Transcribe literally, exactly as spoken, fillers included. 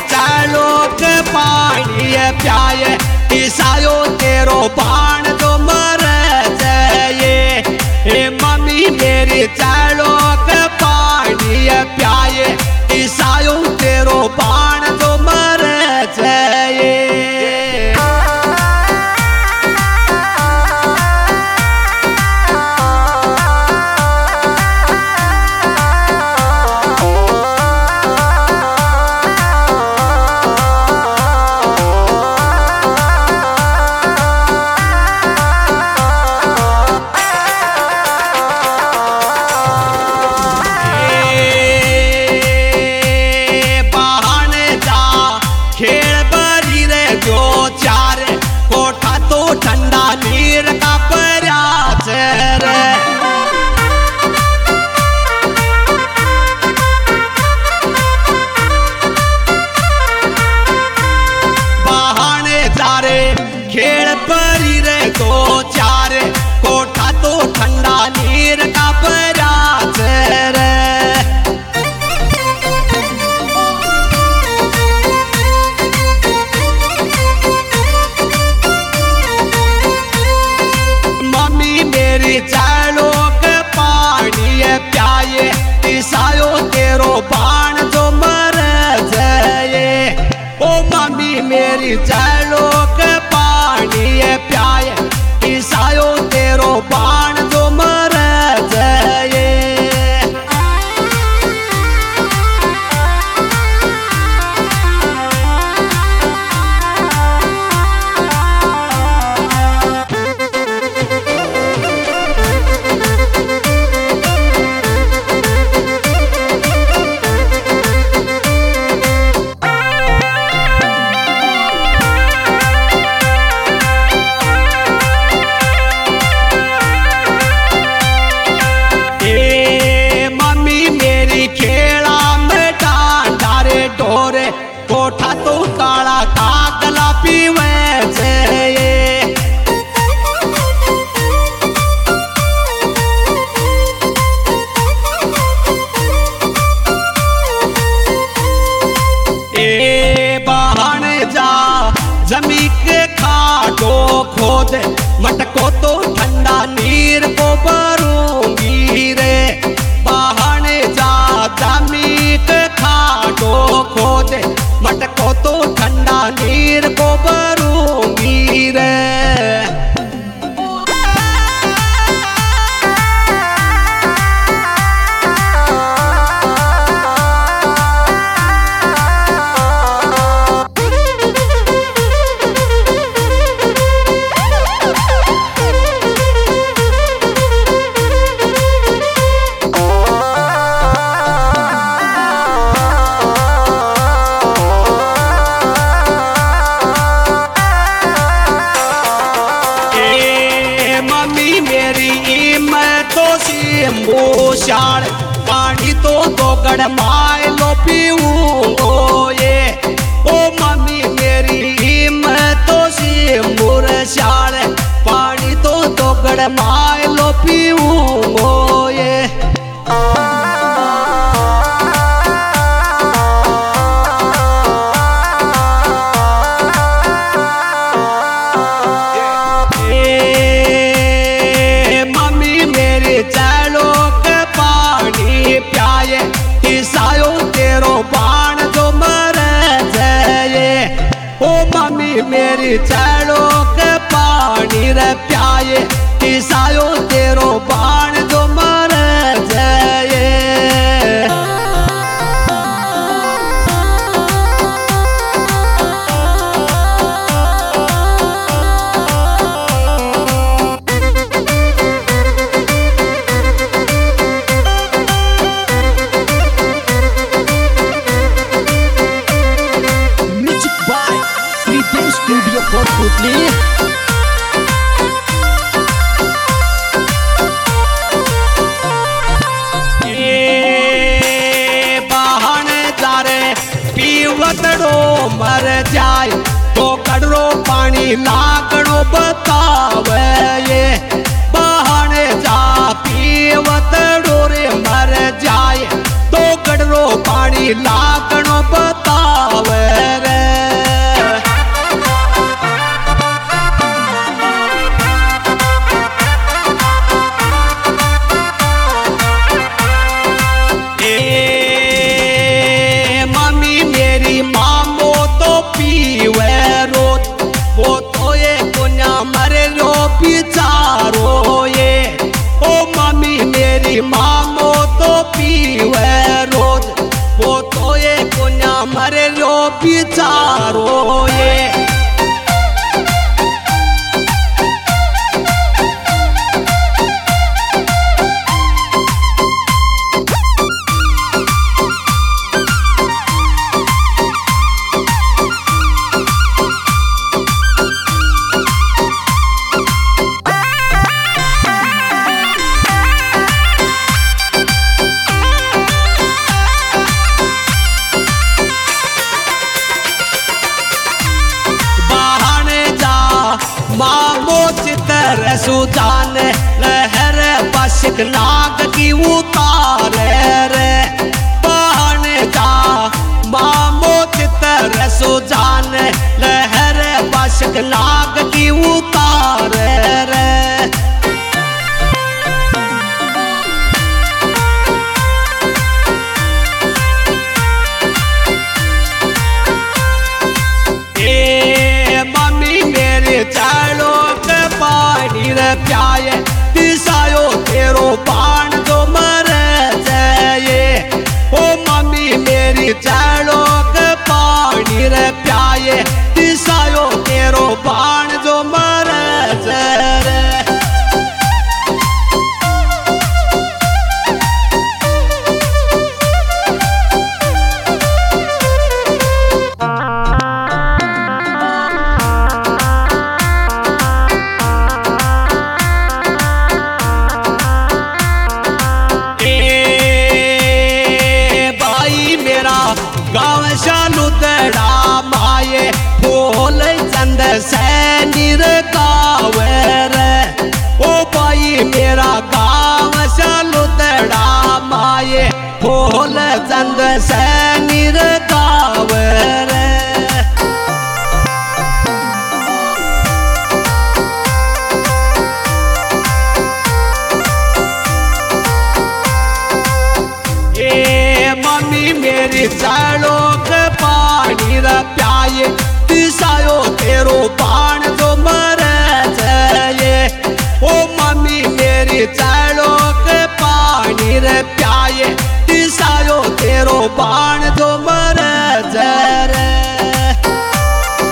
चालो के पानी प्याए ईसायो तेरो बाण जो मर जाए। हे मम्मी मेरी चालो के पानी प्याए ईसायो तेरो बाण जो मर जाए। ठंडा नीर का प्रयास रे बहाने जारे खेल परी रे दो चार कोठा तो ठंडा नीर का प्रयास रे। चालो के पानी प्याए ईसायो तेरो बाण जो मर जाए। ओ मम्मी मेरी चालो के पानी प्याए ईसायो तेरो बाण जो मर जाए। कोठा तो काला कागला पीवे ए बहाने जा जमी के खाटो खोद मटको तो ठंडा नीर को भरूंगी रे। बहाने जा जमी के खाटो खोद मटको तो ठंडा नीर को भरूंगी रे। मूशाल पानी तो दोगड़ माय लो पीऊं ये। ओ मम्मी मेरी हिम्मत तो सी मूशाल पानी तो दोगड़ माय लो पीऊं ये। ईसायो तेरो बाण जो मर जाए। ओ मम्मी मेरी चालो के पानी रे प्याए ईसायो तेरो बाण जो मर जाए। Studio for Putli पीवतड़ो मर जाए तो कड़रो पानी लाकड़ो बतावे ये। बहाने जा पीवतड़ो रे मर जाए तो कड़रो पानी लाकड़ो बतावे। विचारो ये सुजान लहर बशक नाग की उतारे रे पहन जा मामो चितर सुजान लहर बशक नाग की उतारे रे प्याए दिसायो तेरो बाण जो मर जाए ओ मम्मी मेरी चलो के पानी रे प्याए दिसायो तेरो बाण जो मर जाए गाँव शालू तड़ा माये फूल चंद सैनिर गावे रे ओ भाई मेरा गाँव शालू तड़ा माये फूल चंद सैनिर गावे रे मेरी चलो के पानी रे प्याए दिसायो तेरो बाण जो मर जाए ओ मम्मी मेरी चलो के पानी रे प्याए दिसायो तेरो बाण